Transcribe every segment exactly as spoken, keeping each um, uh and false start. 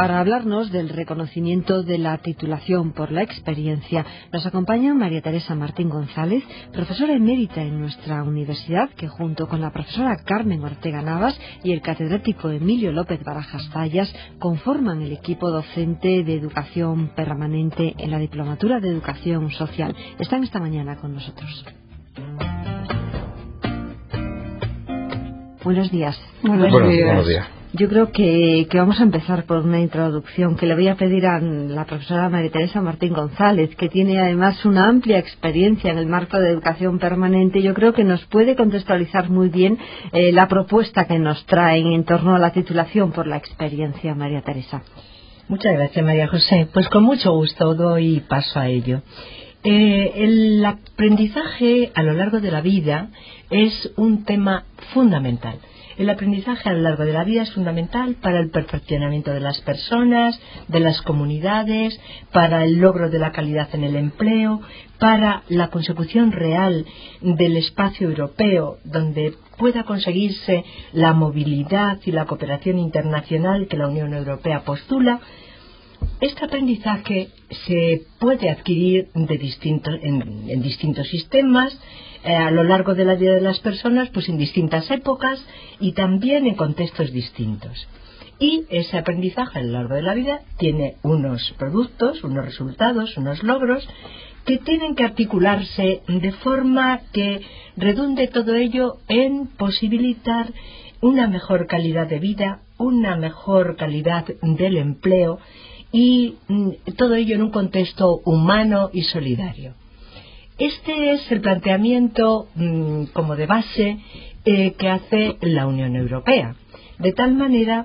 para hablarnos del reconocimiento de la titulación por la experiencia. Nos acompaña María Teresa Martín González, profesora emérita en nuestra universidad, que junto con la profesora Carmen Ortega Navas y el catedrático Emilio López Barajas Zayas conforman el equipo docente de educación permanente en la Diplomatura de Educación Social. Están esta mañana con nosotros. Buenos días. Buenos, buenos días. Buenos días. Yo creo que, que vamos a empezar por una introducción que le voy a pedir a la profesora María Teresa Martín González, que tiene además una amplia experiencia en el marco de educación permanente. Yo creo que nos puede contextualizar muy bien eh, la propuesta que nos traen en torno a la titulación por la experiencia, María Teresa. Muchas gracias, María José. Pues con mucho gusto doy paso a ello. Eh, el aprendizaje a lo largo de la vida es un tema fundamental. El aprendizaje a lo largo de la vida es fundamental para el perfeccionamiento de las personas, de las comunidades, para el logro de la calidad en el empleo, para la consecución real del espacio europeo, donde pueda conseguirse la movilidad y la cooperación internacional que la Unión Europea postula. Este aprendizaje se puede adquirir de distintos, en, en distintos sistemas, eh, a lo largo de la vida de las personas, pues en distintas épocas y también en contextos distintos. Y ese aprendizaje a lo largo de la vida tiene unos productos, unos resultados, unos logros que tienen que articularse de forma que redunde todo ello en posibilitar una mejor calidad de vida, una mejor calidad del empleo, y mm, todo ello en un contexto humano y solidario. Este es el planteamiento mm, como de base eh, que hace la Unión Europea, de tal manera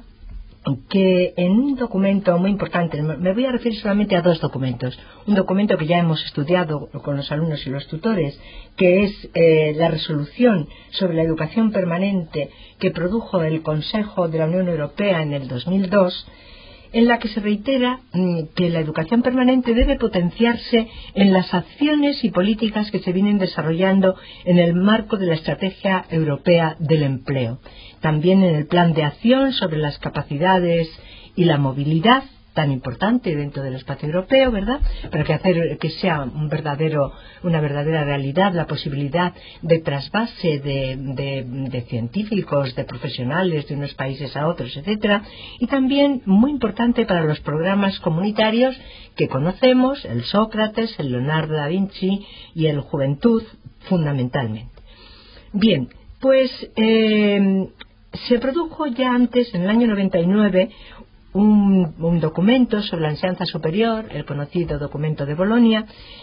que en un documento muy importante, me voy a referir solamente a dos documentos, un documento que ya hemos estudiado con los alumnos y los tutores, que es eh, la resolución sobre la educación permanente que produjo el Consejo de la Unión Europea en el dos mil dos, en la que se reitera mmm, que la educación permanente debe potenciarse en las acciones y políticas que se vienen desarrollando en el marco de la Estrategia Europea del Empleo, también en el Plan de Acción sobre las capacidades y la movilidad, tan importante dentro del espacio europeo, ¿verdad? Pero que hacer que sea un verdadero, una verdadera realidad la posibilidad de trasvase de, de, de científicos, de profesionales de unos países a otros, etcétera. Y también muy importante para los programas comunitarios que conocemos, el Sócrates, el Leonardo da Vinci y el Juventud, fundamentalmente. Bien, pues eh, se produjo ya antes, en el año noventa y nueve, Un, un documento sobre la enseñanza superior, el conocido documento de Bolonia,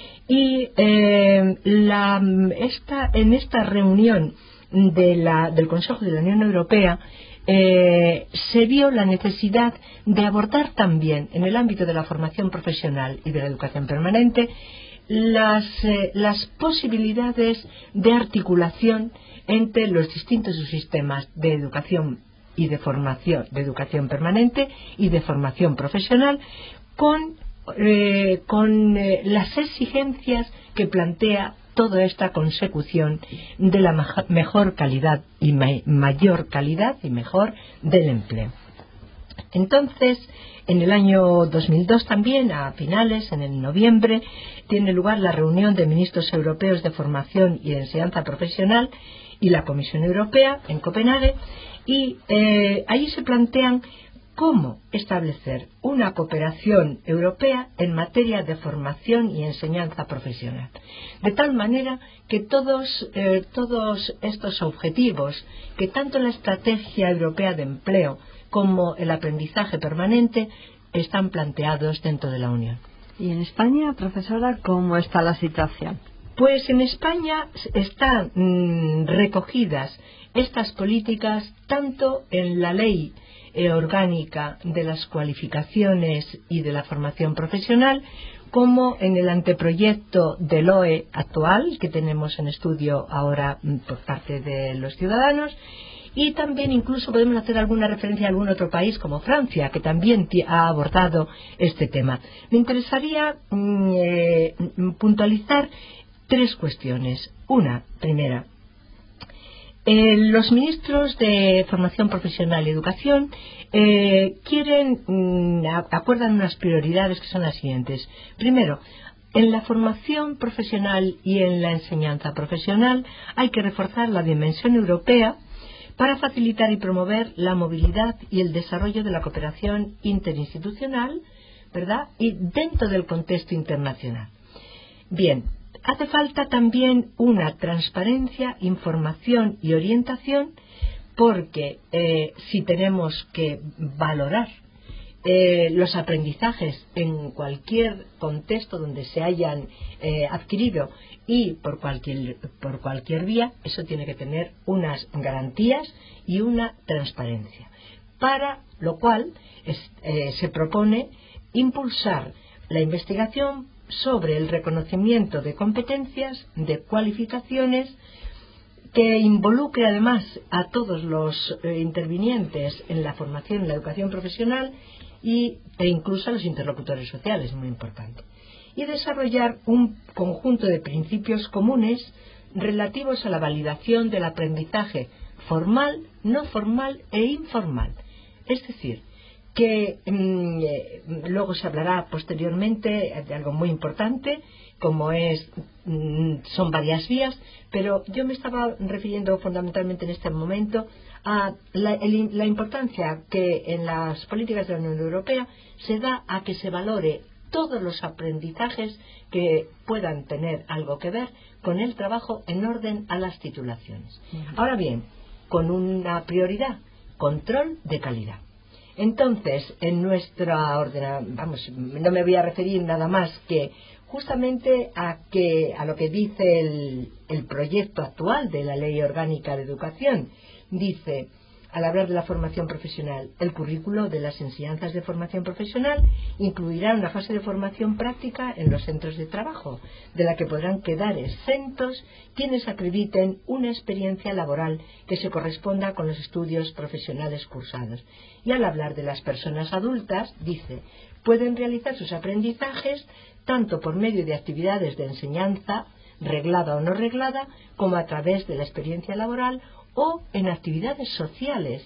y eh, la, esta, en esta reunión de la, del Consejo de la Unión Europea eh, se vio la necesidad de abordar también en el ámbito de la formación profesional y de la educación permanente las, eh, las posibilidades de articulación entre los distintos sistemas de educación y de formación, de educación permanente y de formación profesional, con, eh, con eh, las exigencias que plantea toda esta consecución de la ma- mejor calidad y ma- mayor calidad y mejor del empleo. Entonces, en el año dos mil dos también, a finales, en el noviembre, tiene lugar la reunión de ministros europeos de formación y de enseñanza profesional y la Comisión Europea en Copenhague, y eh, ahí se plantean cómo establecer una cooperación europea en materia de formación y enseñanza profesional, de tal manera que todos, eh, todos estos objetivos, que tanto la Estrategia Europea de Empleo como el aprendizaje permanente están planteados dentro de la Unión. ¿Y en España, profesora, cómo está la situación? Pues en España están mmm, recogidas estas políticas tanto en la ley eh, orgánica de las cualificaciones y de la formación profesional, como en el anteproyecto del O E actual que tenemos en estudio ahora mmm, por parte de los ciudadanos, y también incluso podemos hacer alguna referencia a algún otro país como Francia, que también ha abordado este tema. Me interesaría mmm, eh, puntualizar tres cuestiones. Una, primera, Eh, los ministros de Formación Profesional y Educación eh, quieren, mm, acuerdan unas prioridades que son las siguientes. Primero, en la formación profesional y en la enseñanza profesional hay que reforzar la dimensión europea para facilitar y promover la movilidad y el desarrollo de la cooperación interinstitucional, ¿verdad?, y dentro del contexto internacional. Bien, hace falta también una transparencia, información y orientación, porque eh, si tenemos que valorar eh, los aprendizajes en cualquier contexto donde se hayan eh, adquirido y por cualquier, por cualquier vía, eso tiene que tener unas garantías y una transparencia. Para lo cual es, eh, se propone impulsar la investigación sobre el reconocimiento de competencias, de cualificaciones, que involucre además a todos los eh, intervinientes en la formación, en la educación profesional y, e incluso a los interlocutores sociales, muy importante. Y desarrollar un conjunto de principios comunes relativos a la validación del aprendizaje formal, no formal e informal. Es decir, que mmm, luego se hablará posteriormente de algo muy importante, como es mmm, son varias vías, pero yo me estaba refiriendo fundamentalmente en este momento a la, el, la importancia que en las políticas de la Unión Europea se da a que se valore todos los aprendizajes que puedan tener algo que ver con el trabajo en orden a las titulaciones. Ahora bien, con una prioridad, control de calidad. Entonces, en nuestra orden, vamos, no me voy a referir nada más que justamente a que a lo que dice el, el proyecto actual de la Ley Orgánica de Educación. Dice, al hablar de la formación profesional, el currículo de las enseñanzas de formación profesional incluirá una fase de formación práctica en los centros de trabajo, de la que podrán quedar exentos quienes acrediten una experiencia laboral que se corresponda con los estudios profesionales cursados. Y al hablar de las personas adultas, dice, pueden realizar sus aprendizajes tanto por medio de actividades de enseñanza, reglada o no reglada, como a través de la experiencia laboral o en actividades sociales,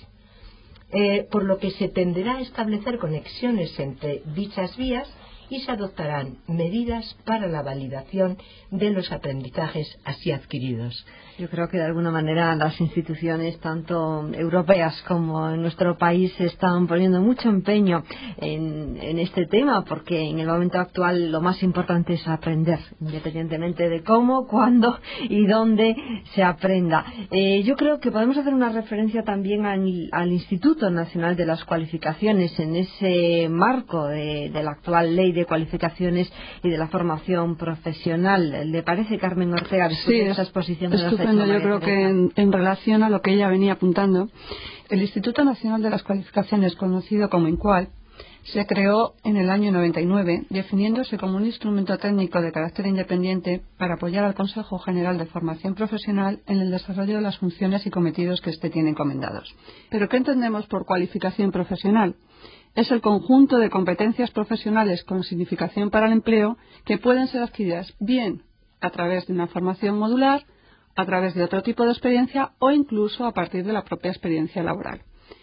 eh, por lo que se tenderá a establecer conexiones entre dichas vías y se adoptarán medidas para la validación de los aprendizajes así adquiridos. Yo creo que de alguna manera las instituciones, tanto europeas como en nuestro país, están poniendo mucho empeño en, en este tema, porque en el momento actual lo más importante es aprender, independientemente de cómo, cuándo y dónde se aprenda. Eh, yo creo que podemos hacer una referencia también al, al Instituto Nacional de las Cualificaciones en ese marco de, de la actual Ley de Cualificaciones y de la Formación Profesional. ¿Le parece, Carmen Ortega, después sí, de esa exposición? De estupendo. Yo creo que en, en relación a lo que ella venía apuntando, el Instituto Nacional de las Cualificaciones, conocido como INCUAL, se creó en el año noventa y nueve, definiéndose como un instrumento técnico de carácter independiente para apoyar al Consejo General de Formación Profesional en el desarrollo de las funciones y cometidos que éste tiene encomendados. ¿Pero qué entendemos por cualificación profesional? Es el conjunto de competencias profesionales con significación para el empleo que pueden ser adquiridas bien a través de una formación modular, a través de otro tipo de experiencia o incluso a partir de la propia experiencia laboral.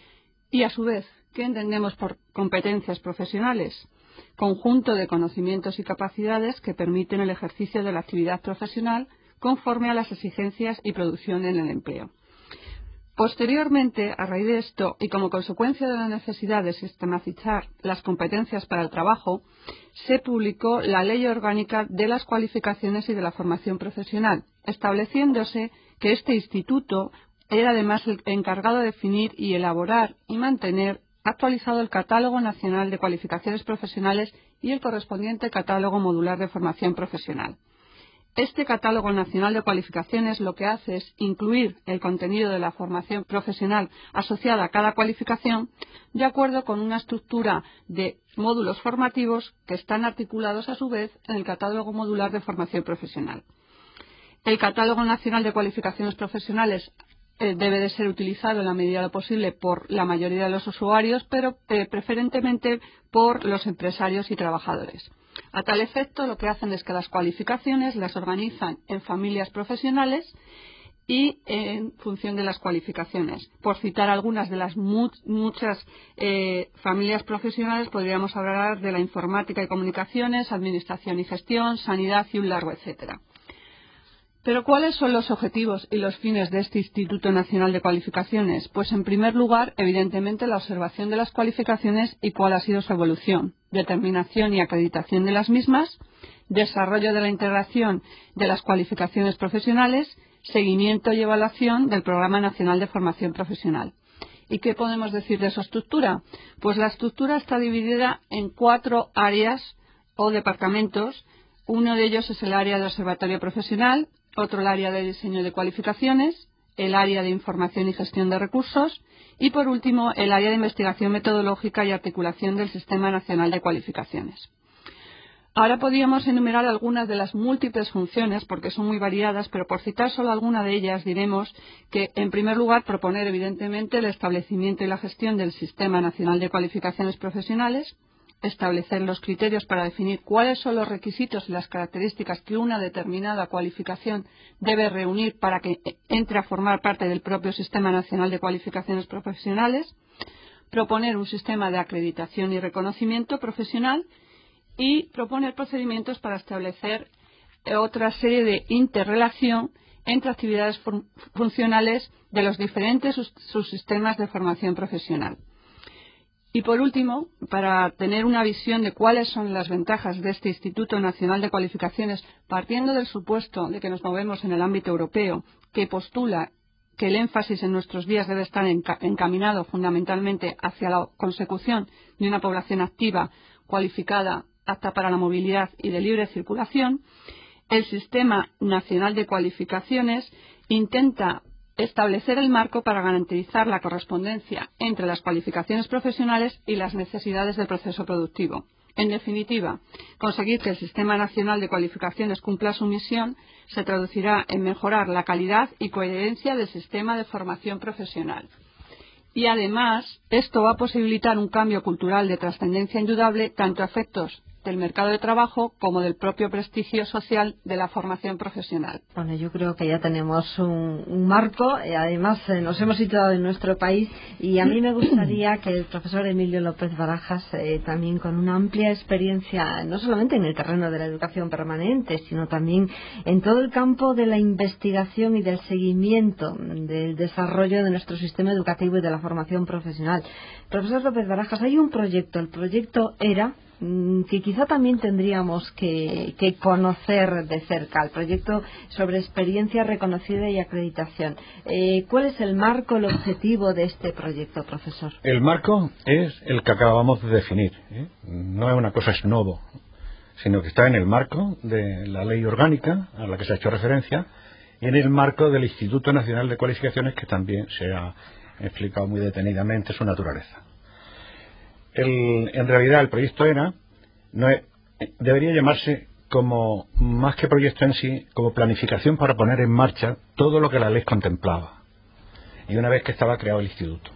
Y a su vez, ¿qué entendemos por competencias profesionales? Conjunto de conocimientos y capacidades que permiten el ejercicio de la actividad profesional conforme a las exigencias y producción en el empleo. Posteriormente, a raíz de esto y como consecuencia de la necesidad de sistematizar las competencias para el trabajo, se publicó la Ley Orgánica de las Cualificaciones y de la Formación Profesional, estableciéndose que este instituto era además el encargado de definir y elaborar y mantener actualizado el Catálogo Nacional de Cualificaciones Profesionales y el correspondiente Catálogo Modular de Formación Profesional. Este Catálogo Nacional de Cualificaciones lo que hace es incluir el contenido de la formación profesional asociada a cada cualificación de acuerdo con una estructura de módulos formativos que están articulados a su vez en el Catálogo Modular de Formación Profesional. El Catálogo Nacional de Cualificaciones Profesionales eh, debe de ser utilizado en la medida de lo posible por la mayoría de los usuarios, pero eh, preferentemente por los empresarios y trabajadores. A tal efecto, lo que hacen es que las cualificaciones las organizan en familias profesionales y en función de las cualificaciones. Por citar algunas de las mu muchas eh, familias profesionales, podríamos hablar de la informática y comunicaciones, administración y gestión, sanidad y un largo etcétera. Pero ¿cuáles son los objetivos y los fines de este Instituto Nacional de Cualificaciones? Pues en primer lugar, evidentemente, la observación de las cualificaciones y cuál ha sido su evolución, determinación y acreditación de las mismas, desarrollo de la integración de las cualificaciones profesionales, seguimiento y evaluación del Programa Nacional de Formación Profesional. ¿Y qué podemos decir de su estructura? Pues la estructura está dividida en cuatro áreas o departamentos. Uno de ellos es el área de observatorio profesional, otro el área de diseño de cualificaciones, el área de información y gestión de recursos y, por último, el área de investigación metodológica y articulación del Sistema Nacional de Cualificaciones. Ahora podríamos enumerar algunas de las múltiples funciones, porque son muy variadas, pero por citar solo alguna de ellas diremos que, en primer lugar, proponer evidentemente el establecimiento y la gestión del Sistema Nacional de Cualificaciones Profesionales, establecer los criterios para definir cuáles son los requisitos y las características que una determinada cualificación debe reunir para que entre a formar parte del propio Sistema Nacional de Cualificaciones Profesionales, proponer un sistema de acreditación y reconocimiento profesional y proponer procedimientos para establecer otra serie de interrelación entre actividades fun funcionales de los diferentes subsistemas de formación profesional. Y por último, para tener una visión de cuáles son las ventajas de este Instituto Nacional de Cualificaciones, partiendo del supuesto de que nos movemos en el ámbito europeo, que postula que el énfasis en nuestros días debe estar enca encaminado fundamentalmente hacia la consecución de una población activa, cualificada, apta para la movilidad y de libre circulación, el Sistema Nacional de Cualificaciones intenta establecer el marco para garantizar la correspondencia entre las cualificaciones profesionales y las necesidades del proceso productivo. En definitiva, conseguir que el Sistema Nacional de Cualificaciones cumpla su misión se traducirá en mejorar la calidad y coherencia del sistema de formación profesional. Y además, esto va a posibilitar un cambio cultural de trascendencia indudable tanto a efectos del mercado de trabajo como del propio prestigio social de la formación profesional. Bueno, yo creo que ya tenemos un, un marco, y además eh, nos hemos situado en nuestro país, y a mí me gustaría que el profesor Emilio López Barajas, eh, también con una amplia experiencia, no solamente en el terreno de la educación permanente, sino también en todo el campo de la investigación y del seguimiento del desarrollo de nuestro sistema educativo y de la formación profesional. Profesor López Barajas, hay un proyecto, el proyecto ERA, que quizá también tendríamos que, que conocer de cerca, el proyecto sobre experiencia reconocida y acreditación. Eh, ¿Cuál es el marco, el objetivo de este proyecto, profesor? El marco es el que acabamos de definir, ¿eh? No es una cosa ex novo, sino que está en el marco de la ley orgánica a la que se ha hecho referencia y en el marco del Instituto Nacional de Cualificaciones, que también se ha explicado muy detenidamente su naturaleza. El, en realidad el proyecto ERA no es, debería llamarse, como más que proyecto en sí, como planificación para poner en marcha todo lo que la ley contemplaba, y una vez que estaba creado el instituto.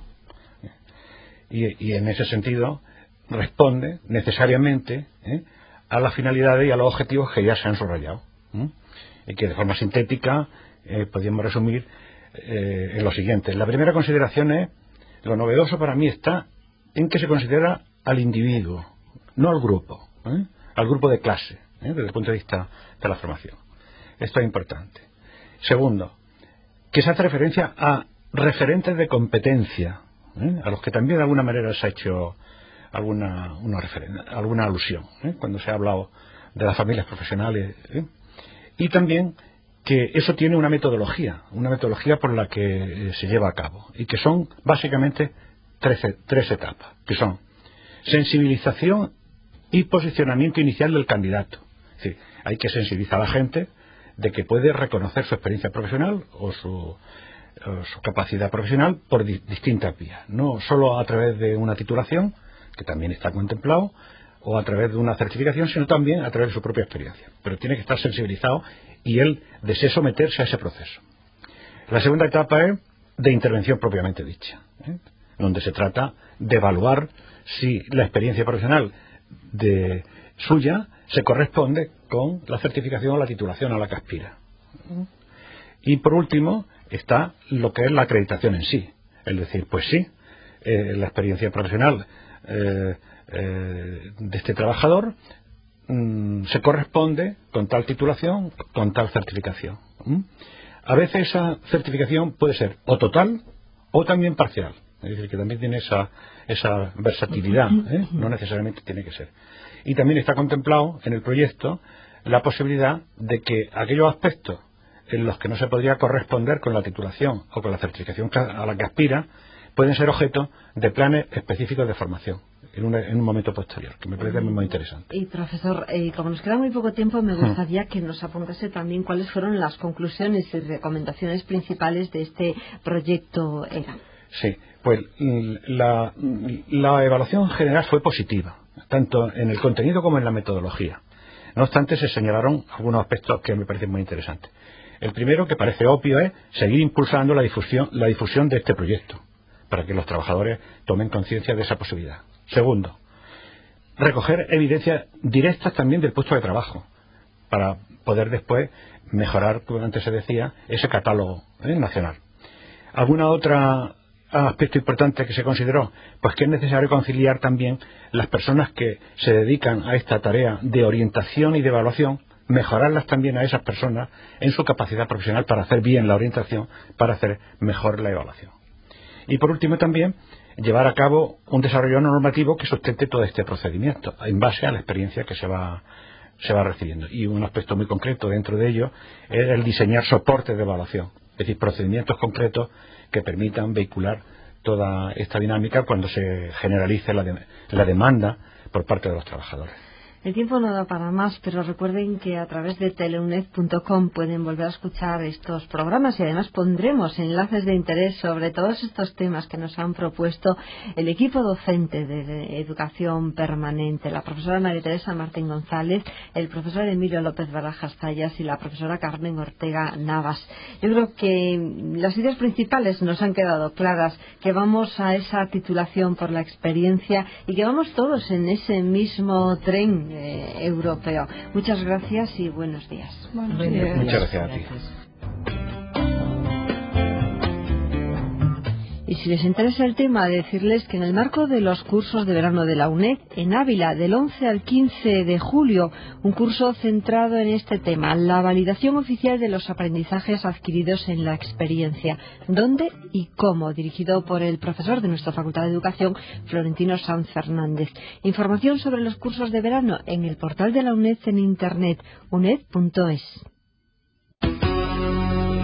Y, y en ese sentido responde necesariamente ¿eh? a las finalidades y a los objetivos que ya se han subrayado, ¿eh? y que de forma sintética eh, podríamos resumir eh, en lo siguiente. La primera consideración es, lo novedoso para mí está en que se considera al individuo, no al grupo, ¿eh? al grupo de clase, ¿eh? desde el punto de vista de la formación. Esto es importante. Segundo, que se hace referencia a referentes de competencia, ¿eh? a los que también de alguna manera se ha hecho alguna, una alguna alusión, ¿eh? cuando se ha hablado de las familias profesionales, ¿eh? y también que eso tiene una metodología, una metodología por la que eh, se lleva a cabo, y que son básicamente Tres, tres etapas, que son sensibilización y posicionamiento inicial del candidato. Es decir, hay que sensibilizar a la gente de que puede reconocer su experiencia profesional o su, o su capacidad profesional por di distintas vías, no solo a través de una titulación, que también está contemplado, o a través de una certificación, sino también a través de su propia experiencia. Pero tiene que estar sensibilizado y él desee someterse a ese proceso. La segunda etapa es de intervención propiamente dicha, ¿eh? donde se trata de evaluar si la experiencia profesional de suya se corresponde con la certificación o la titulación a la que aspira. Y por último, está lo que es la acreditación en sí. Es decir, pues sí, eh, la experiencia profesional eh, eh, de este trabajador mmm, se corresponde con tal titulación, con tal certificación. ¿Mm? A veces esa certificación puede ser o total o también parcial. Es decir, que también tiene esa, esa versatilidad, ¿eh? No necesariamente tiene que ser. Y también está contemplado en el proyecto la posibilidad de que aquellos aspectos en los que no se podría corresponder con la titulación o con la certificación a la que aspira pueden ser objeto de planes específicos de formación en un, en un momento posterior, que me parece muy interesante. Y profesor, eh, como nos queda muy poco tiempo, me gustaría que nos apuntase también cuáles fueron las conclusiones y recomendaciones principales de este proyecto E R A. Sí, pues la, la evaluación general fue positiva, tanto en el contenido como en la metodología. No obstante, se señalaron algunos aspectos que me parecen muy interesantes. El primero, que parece obvio, es seguir impulsando la difusión, la difusión de este proyecto, para que los trabajadores tomen conciencia de esa posibilidad. Segundo, recoger evidencias directas también del puesto de trabajo, para poder después mejorar, como antes se decía, ese catálogo ¿eh? nacional. ¿Alguna otra aspecto importante que se consideró? Pues que es necesario conciliar también las personas que se dedican a esta tarea de orientación y de evaluación, mejorarlas también a esas personas en su capacidad profesional para hacer bien la orientación, para hacer mejor la evaluación. Y por último también llevar a cabo un desarrollo normativo que sustente todo este procedimiento en base a la experiencia que se va se va recibiendo. Y un aspecto muy concreto dentro de ello es el diseñar soportes de evaluación, es decir, procedimientos concretos que permitan vehicular toda esta dinámica cuando se generalice la, de, la demanda por parte de los trabajadores. El tiempo no da para más, pero recuerden que a través de teleuned punto com pueden volver a escuchar estos programas y además pondremos enlaces de interés sobre todos estos temas que nos han propuesto el equipo docente de educación permanente, la profesora María Teresa Martín González, el profesor Emilio López Barajas Zayas y la profesora Carmen Ortega Navas. Yo creo que las ideas principales nos han quedado claras, que vamos a esa titulación por la experiencia y que vamos todos en ese mismo tren Eh, europeo. Muchas gracias y buenos días. Buenos Buenos días. días. Muchas gracias a ti. Y si les interesa el tema, decirles que en el marco de los cursos de verano de la UNED, en Ávila, del once al quince de julio, un curso centrado en este tema, la validación oficial de los aprendizajes adquiridos en la experiencia, dónde y cómo, dirigido por el profesor de nuestra Facultad de Educación, Florentino Sanz Fernández. Información sobre los cursos de verano en el portal de la UNED en internet, uned punto es.